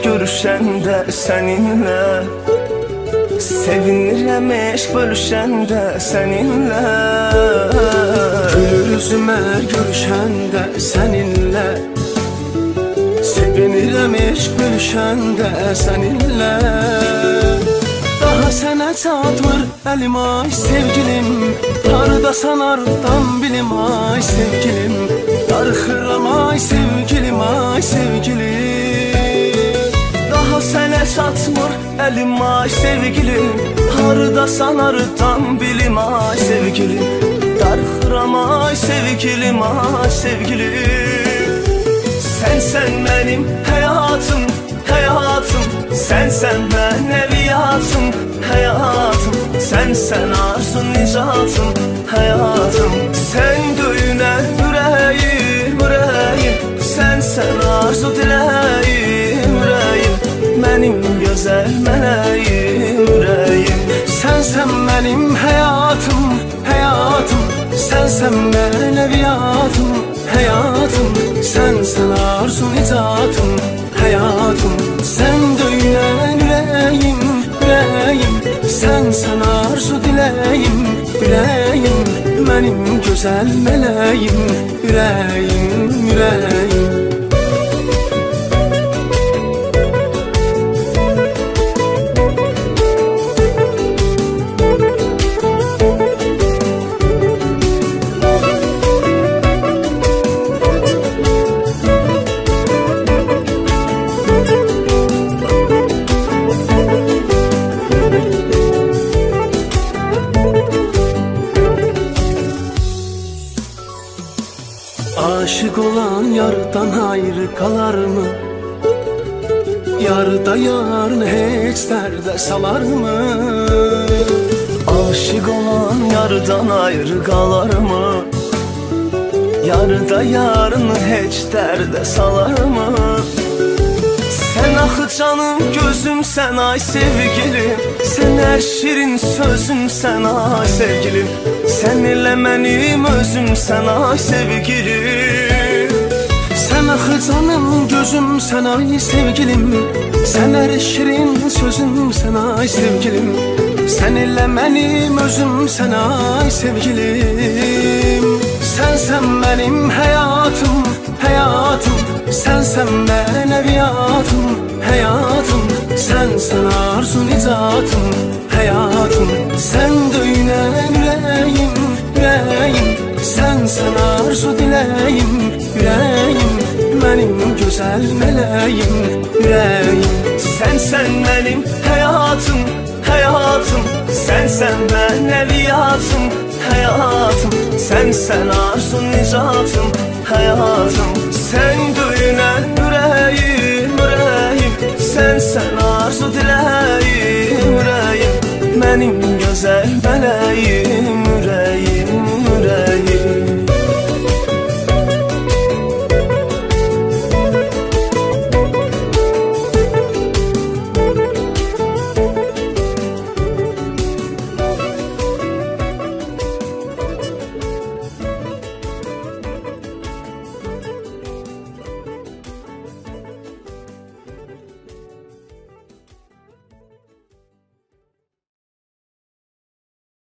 görüşəndə səninlə, sevinirəm eşq bölüşəndə səninlə. Gülür üzümə görüşəndə səninlə, sevinirəm eşq bölüşəndə səninlə. Daha sənə çatmır əlim ay sevgilim, hardasan hardan bilim ay sevgilim. Darıxıram ay sevgilim, ay sevgilim. Daha sənə çatmır əlim ay sevgilim, hardasan hardan bilim ay sevgilim. Darıxıram ay sevgilim, ay sevgilim. Sənsən mənim həyatım, həyatım. Sənsən mənəviyyatım, həyatım. Sənsən arzun nicatım, həyatım. Sən döyünən ürəyim, ürəyim. Sənsən arzu diləyim, ürəyim. Mənim gözəl mələyim, ürəyim. Sənsən mənim həyatım, həyatım. Sənsən mənəviyyatım, həyatım. Sənsən arzu nicatım, həyatım. Sən döyünən ürəyim, ürəyim. Sənsən arzu diləyim, ürəyim. Mənim gözəl mələyim, ürəyim, ürəyim. Aşık olan yardan ayrı kalar mı? Yarda yarını heç dərdə salar mı? Aşık olan yardan ayrı qalar mı? Yarda yarını heç dərdə salar mı? Sən axı canım gözümsən ay sevgilim, sən hər şirin sözümsən ay sevgilim. Sən elə mənim özümsən ay sevgilim. Sən axı canım gözümsən ay sevgilim, sən hər şirin sözümsən ay sevgilim. Sən elə mənim özümsən ay sevgilim. Sənsən mənim həyatım, həyatım. Sənsən mənəviyyatım, həyatım. Sənsən arzu nicatım, həyatım. Sən döyünən ürəyim, ürəyim. Sənsən arzu diləyim, ürəyim. Mənim gözəl mələyim, ürəyim. Sənsən mənim həyatım, həyatım. Sənsən mənəviyyatım, həyatım. Sənsən arzu nicatım, həyatım. Sən döyünən ürəyim, ürəyim. Sənsən arzu diləyim, ürəyim. Mənim gözəl mələyim,